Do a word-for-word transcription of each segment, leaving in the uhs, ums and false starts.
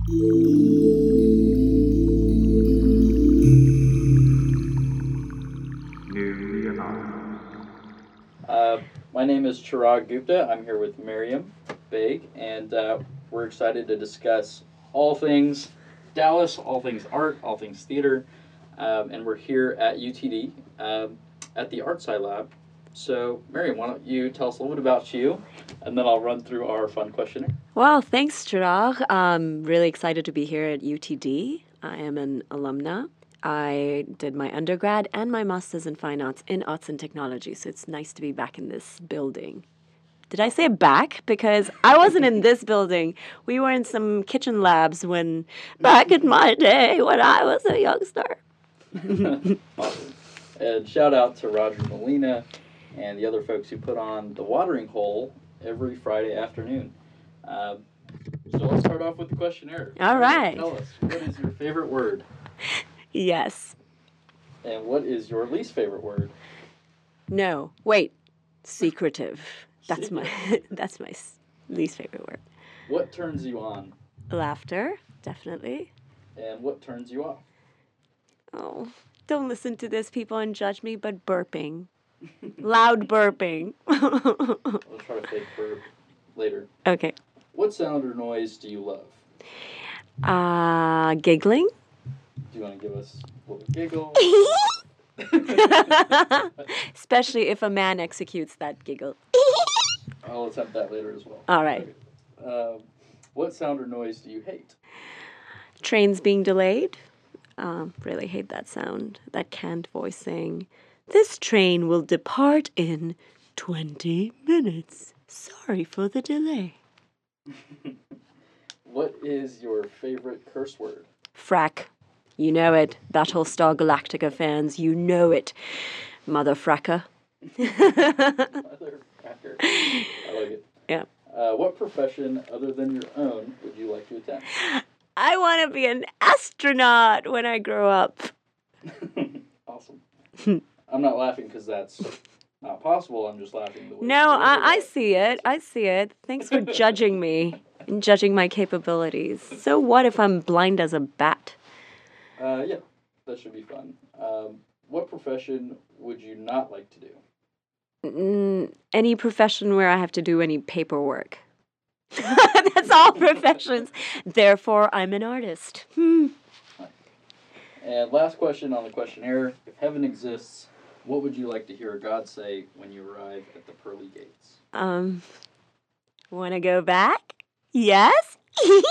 Uh, my name is Chirag Gupta. I'm here with Miriam Baig, and uh, we're excited to discuss all things Dallas, all things art, all things theater, um, and we're here at U T D um, at the Art Sci Lab. So, Miriam, why don't you tell us a little bit about you, and then I'll run through our fun questionnaire. Well, thanks, Chirag. I'm really excited to be here at U T D. I am an alumna. I did my undergrad and my master's in fine arts in arts and technology, so it's nice to be back in this building. Did I say back? Because I wasn't in this building. We were in some kitchen labs when, back in my day, when I was a youngster. Awesome. And shout out to Roger Molina and the other folks who put on the watering hole every Friday afternoon. Uh, so let's start off with the questionnaire. All right. Tell us, what is your favorite word? Yes. And what is your least favorite word? No. Wait. Secretive. That's my that's my s- least favorite word. What turns you on? Laughter, definitely. And what turns you off? Oh, don't listen to this, people, and judge me, but burping. Loud burping. We'll try to fake burp later. Okay. What sound or noise do you love? Uh, giggling. Do you want to give us a little giggle? Especially if a man executes that giggle. I'll attempt that later as well. All right. Okay. Um, what sound or noise do you hate? Trains being delayed. Um, really hate that sound. That canned voicing. This train will depart in twenty minutes. Sorry for the delay. What is your favorite curse word? Frack. You know it. Battlestar Galactica fans, you know it. Mother fracker. Mother fracker. I like it. Yeah. Uh, what profession other than your own would you like to attempt? I want to be an astronaut when I grow up. Awesome. I'm not laughing because that's not possible. I'm just laughing the way No, you I, I it. see it. I see it. Thanks for judging me and judging my capabilities. So what if I'm blind as a bat? Uh, yeah, that should be fun. Um, what profession would you not like to do? Mm, any profession where I have to do any paperwork. That's all professions. Therefore, I'm an artist. Hmm. And last question on the questionnaire. If heaven exists, what would you like to hear God say when you arrive at the pearly gates? Um, want to go back? Yes? See,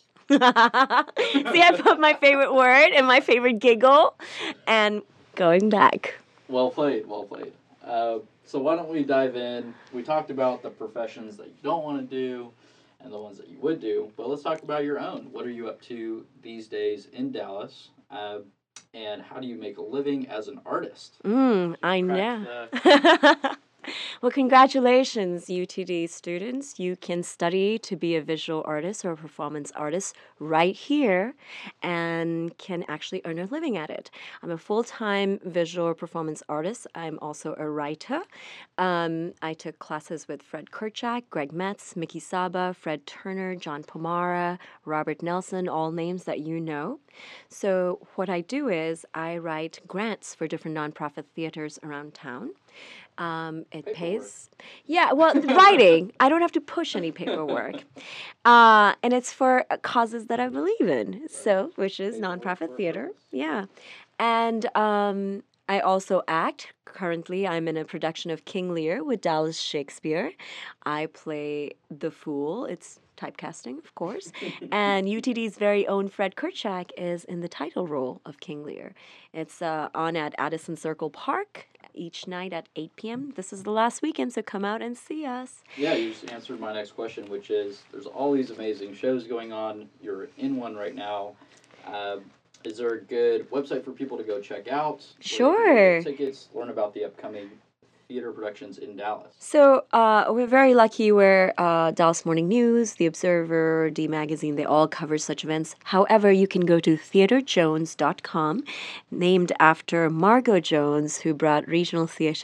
I put my favorite word and my favorite giggle and going back. Well played, well played. Uh, so why don't we dive in? We talked about the professions that you don't want to do and the ones that you would do, but let's talk about your own. What are you up to these days in Dallas? Uh, and how do you make a living as an artist? Mm, I Crack know. the- Well, congratulations, U T D students. You can study to be a visual artist or a performance artist right here and can actually earn a living at it. I'm a full-time visual or performance artist. I'm also a writer. Um, I took classes with Fred Kerchak, Greg Metz, Mickey Saba, Fred Turner, John Pomara, Robert Nelson, all names that you know. So what I do is I write grants for different nonprofit theaters around town. Um, it Paperwork. pays. Yeah, well, writing. I don't have to push any paperwork. Uh, and it's for causes that I believe in. So, which is Paperwork nonprofit for a theater. purpose. Yeah. And um, I also act. Currently, I'm in a production of King Lear with Dallas Shakespeare. I play the fool. It's typecasting, of course. And U T D's very own Fred Kerchak is in the title role of King Lear. It's uh, on at Addison Circle Park each night at eight p.m. This is the last weekend, so come out and see us. Yeah, you just answered my next question, which is there's all these amazing shows going on. You're in one right now. Um, is there a good website for people to go check out? Sure. Get tickets, learn about the upcoming theater productions in Dallas. So uh, we're very lucky where uh, Dallas Morning News, The Observer, D Magazine, they all cover such events. However, you can go to theater jones dot com, named after Margot Jones, who brought regional theater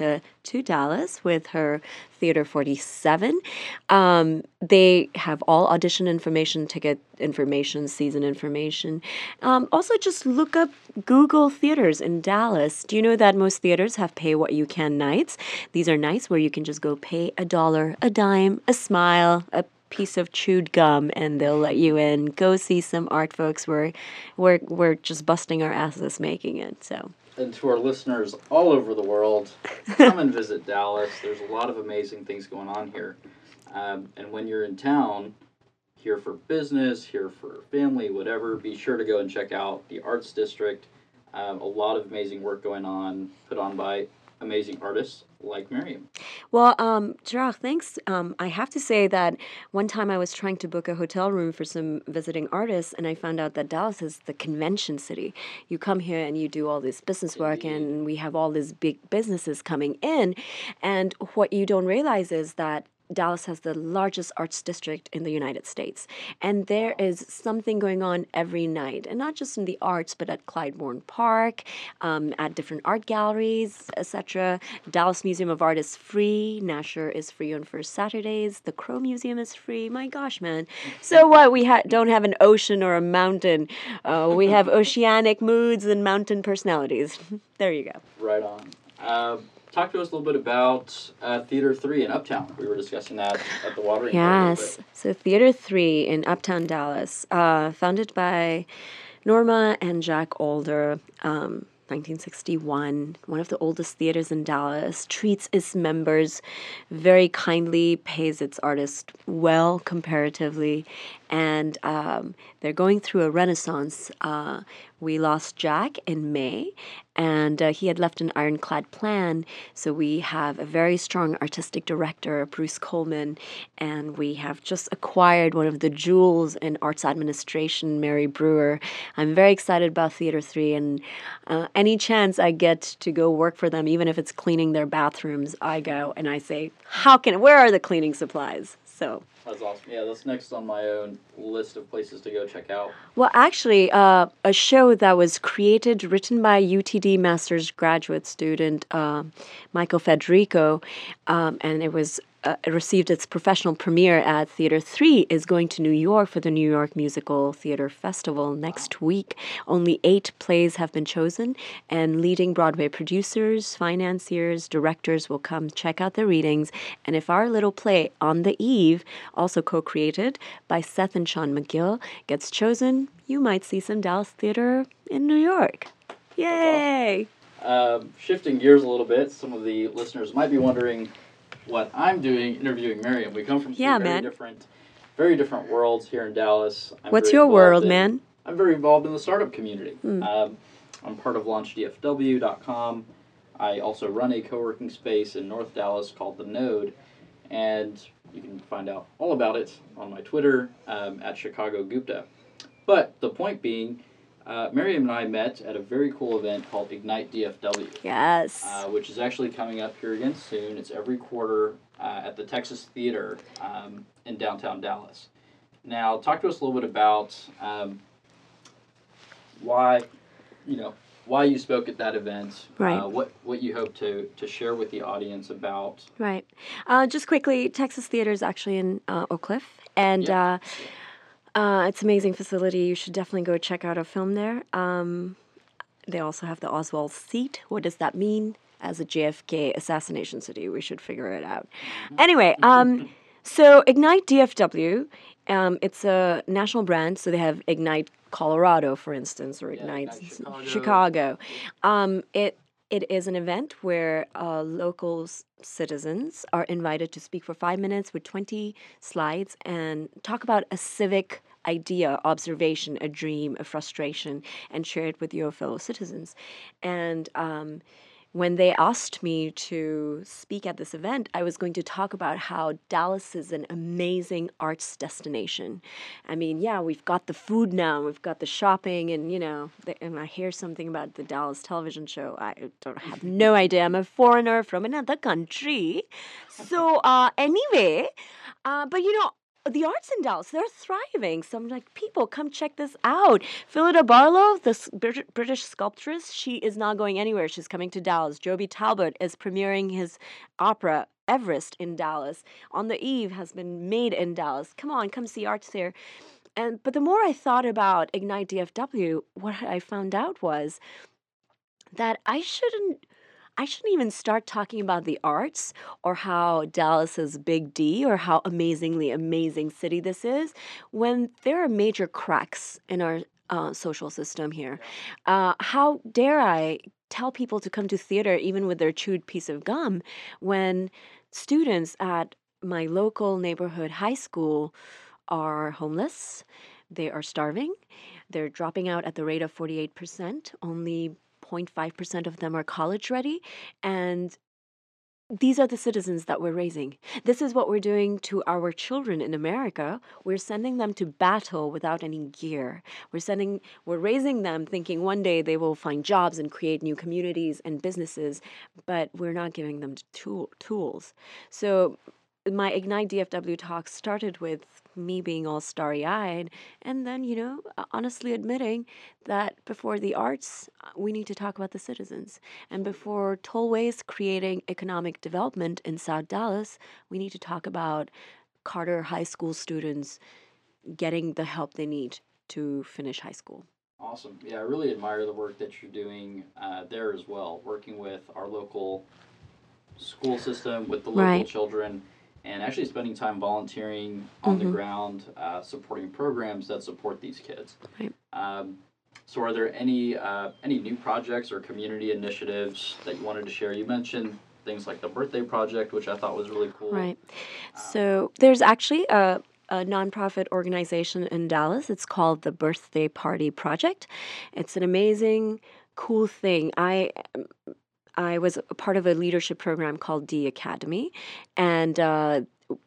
to Dallas with her Theater forty-seven. Um, they have all audition information, ticket information, season information. Um, also, just look up Google theaters in Dallas. Do you know that most theaters have pay what you can nights? These are nights where you can just go pay a dollar, a dime, a smile, a piece of chewed gum, and they'll let you in. Go see some art, folks. We're we're we're just busting our asses making it. So. And to our listeners all over the world, come and visit Dallas. There's a lot of amazing things going on here. Um, and when you're in town, here for business, here for family, whatever, be sure to go and check out the Arts District. Um, a lot of amazing work going on, put on by amazing artists like Miriam. Well, um, Chirag, thanks. Um, I have to say that one time I was trying to book a hotel room for some visiting artists, and I found out that Dallas is the convention city. You come here and you do all this business work, Indeed. and we have all these big businesses coming in. And what you don't realize is that Dallas has the largest arts district in the United States. And there is something going on every night, and not just in the arts, but at Clybourne Park, um, at different art galleries, et cetera. Dallas Museum of Art is free. Nasher is free on first Saturdays. The Crow Museum is free. My gosh, man. So what? We ha- don't have an ocean or a mountain. Uh, we have oceanic moods and mountain personalities. There you go. Right on. Uh, Talk to us a little bit about uh, Theater three in Uptown. We were discussing that at the watering hole a little Yes. bit. So Theater three in Uptown Dallas, uh, founded by Norma and Jack Alder, um, nineteen sixty-one, one of the oldest theaters in Dallas, treats its members very kindly, pays its artists well comparatively, and um, they're going through a renaissance. Uh, we lost Jack in May, and uh, he had left an ironclad plan. So we have a very strong artistic director, Bruce Coleman, and we have just acquired one of the jewels in arts administration, Mary Brewer. I'm very excited about Theater three, and uh, any chance I get to go work for them, even if it's cleaning their bathrooms, I go and I say, how can, where are the cleaning supplies? So. That's awesome. Yeah, that's next on my own list of places to go check out. Well, actually, uh, a show that was created, written by U T D master's graduate student uh, Michael Federico, um, and it was uh, it received its professional premiere at Theater three, is going to New York for the New York Musical Theater Festival next week. Only eight plays have been chosen, and leading Broadway producers, financiers, directors will come check out the readings. And if our little play, On the Eve, also co-created by Seth and Sean McGill, gets chosen, you might see some Dallas theater in New York. Yay! Awesome. Um, shifting gears a little bit, some of the listeners might be wondering what I'm doing interviewing Miriam. We come from some Yeah, very man. different, very different worlds here in Dallas. I'm What's very your involved world, in- man? I'm very involved in the startup community. Mm. Um, I'm part of launch D F W dot com. I also run a co-working space in North Dallas called The Node, and you can find out all about it on my Twitter um, at Chicago Gupta. But the point being, uh, Miriam and I met at a very cool event called Ignite D F W, Yes. uh, which is actually coming up here again soon. It's every quarter uh, at the Texas Theater um, in downtown Dallas. Now, talk to us a little bit about um, why, you know, why you spoke at that event. Right. Uh, what what you hope to to share with the audience about. Right. Uh, just quickly, Texas Theater is actually in uh, Oak Cliff, and Yeah. uh, uh, it's an amazing facility. You should definitely go check out a film there. Um, they also have the Oswald seat. What does that mean? As a J F K assassination city, we should figure it out. Anyway, um, so Ignite D F W, um, it's a national brand. So they have Ignite Colorado, for instance, or Yeah, Ignite, Ignite Chicago. Chicago. Um, it it is an event where uh, local s- citizens are invited to speak for five minutes with twenty slides and talk about a civic idea, observation, a dream, a frustration, and share it with your fellow citizens. And um, when they asked me to speak at this event, I was going to talk about how Dallas is an amazing arts destination. I mean, yeah, we've got the food now, we've got the shopping, and you know, the, and I hear something about the Dallas television show. I don't have no idea. I'm a foreigner from another country. So uh, anyway, uh, but you know, the arts in Dallas, they're thriving. So I'm like, people, come check this out. Phillida Barlow, the s- Brit- British sculptress, she is not going anywhere. She's coming to Dallas. Joby Talbot is premiering his opera Everest in Dallas. On the Eve has been made in Dallas. Come on, come see arts there. And but the more I thought about Ignite D F W, what I found out was that I shouldn't I shouldn't even start talking about the arts or how Dallas is big D or how amazingly amazing city this is when there are major cracks in our uh, social system here. Uh, how dare I tell people to come to theater even with their chewed piece of gum when students at my local neighborhood high school are homeless, they are starving, they're dropping out at the rate of forty-eight percent. Only zero point five percent of them are college ready. And these are the citizens that we're raising. This is what we're doing to our children in America. We're sending them to battle without any gear. We're sending, we're raising them thinking one day they will find jobs and create new communities and businesses, but we're not giving them tool, tools. So my Ignite D F W talk started with me being all starry eyed, and then, you know, honestly admitting that before the arts, uh, we need to talk about the citizens. And before tollways creating economic development in South Dallas, we need to talk about Carter High School students getting the help they need to finish high school. Awesome. Yeah, I really admire the work that you're doing uh, there as well, working with our local school system, with the local Right. children, and actually spending time volunteering on the Mm-hmm. ground, uh, supporting programs that support these kids. Right. Um, so, are there any uh, any new projects or community initiatives that you wanted to share? You mentioned things like the birthday project, which I thought was really cool. Right. Um, So there's actually a, a nonprofit organization in Dallas. It's called the Birthday Party Project. It's an amazing, cool thing. I I was a part of a leadership program called D Academy, and uh,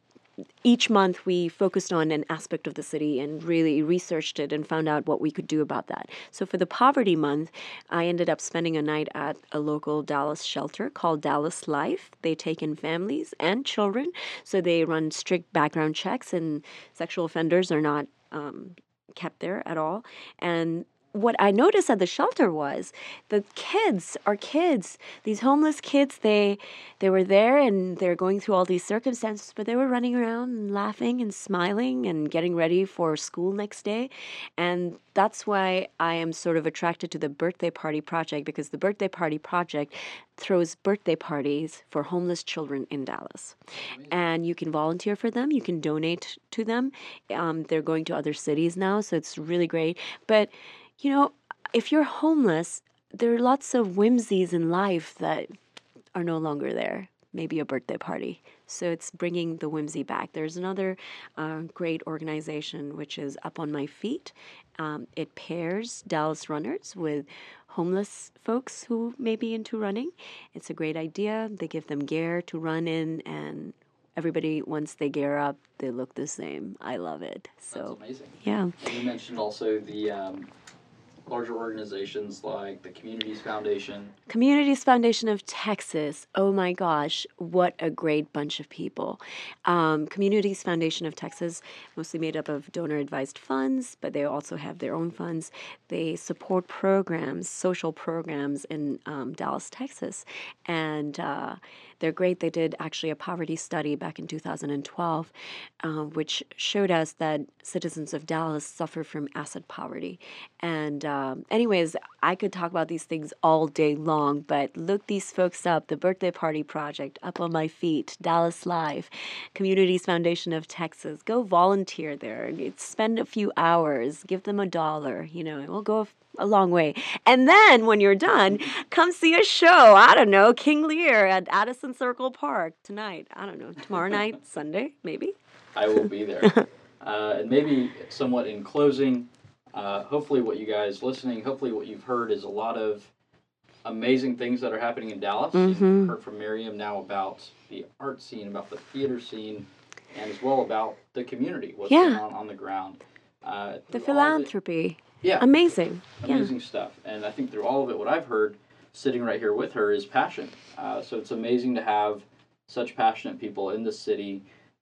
each month we focused on an aspect of the city and really researched it and found out what we could do about that. So for the poverty month, I ended up spending a night at a local Dallas shelter called Dallas Life. They take in families and children, so they run strict background checks, and sexual offenders are not um, kept there at all. And what I noticed at the shelter was the kids, our kids, these homeless kids, they they were there and they're going through all these circumstances, but they were running around and laughing and smiling and getting ready for school next day. And that's why I am sort of attracted to the Birthday Party Project, because the Birthday Party Project throws birthday parties for homeless children in Dallas. Amazing. And you can volunteer for them, you can donate to them. Um, they're going to other cities now, so it's really great. But you know, if you're homeless, there are lots of whimsies in life that are no longer there. Maybe a birthday party. So it's bringing the whimsy back. There's another uh, great organization which is Up on My Feet. Um, it pairs Dallas runners with homeless folks who may be into running. It's a great idea. They give them gear to run in, and everybody, once they gear up, they look the same. I love it. So, That's amazing. yeah. And you mentioned also the um, larger organizations like the Communities Foundation. Communities Foundation of Texas. Oh my gosh, what a great bunch of people. Um, Communities Foundation of Texas, mostly made up of donor advised funds, but they also have their own funds. They support programs, social programs in um, Dallas, Texas. And uh, they're great. They did actually a poverty study back in two thousand twelve, uh, which showed us that citizens of Dallas suffer from acid poverty. And, um, anyways, I could talk about these things all day long, but look these folks up. The Birthday Party Project, Up on My Feet, Dallas Live, Communities Foundation of Texas. Go volunteer there. Spend a few hours. Give them a dollar. You know, it will go a long way. And then when you're done, come see a show. I don't know, King Lear at Addison Circle Park tonight. I don't know, tomorrow night, Sunday, maybe. I will be there. uh, and maybe somewhat in closing, uh, hopefully what you guys listening, hopefully what you've heard is a lot of amazing things that are happening in Dallas. Mm-hmm. You've heard from Miriam now about the art scene, about the theater scene, and as well about the community, what's Yeah. going on on the ground. Uh, The through all of it- philanthropy. Yeah. Amazing. Yeah. Amazing stuff. And I think through all of it, what I've heard sitting right here with her is passion. Uh, so it's amazing to have such passionate people in the city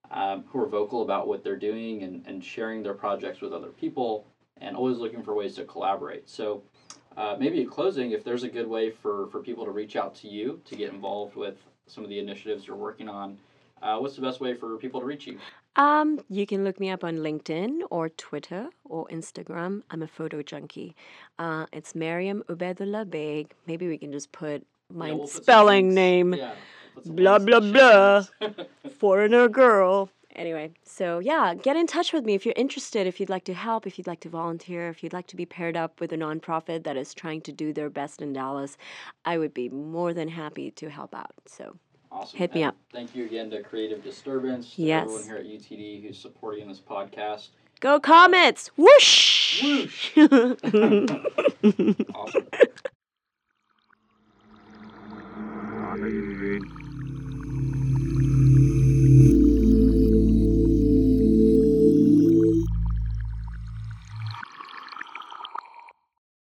um, who are vocal about what they're doing and, and sharing their projects with other people and always looking for ways to collaborate. So uh, maybe in closing, if there's a good way for, for people to reach out to you to get involved with some of the initiatives you're working on, uh, what's the best way for people to reach you? Um, you can look me up on LinkedIn or Twitter or Instagram. I'm a photo junkie. Uh, it's Mariam Ubedullah Beg. Maybe we can just put my Yeah, we'll put some spelling links. name. Yeah, we'll put some Blah, links in blah, the blah. show notes. Foreigner girl. Anyway, so yeah, get in touch with me if you're interested, if you'd like to help, if you'd like to volunteer, if you'd like to be paired up with a nonprofit that is trying to do their best in Dallas. I would be more than happy to help out. So Awesome. hit me And up. thank you again to Creative Disturbance, to Yes. everyone here at U T D who's supporting this podcast. Go Comets! Whoosh! Whoosh! Awesome.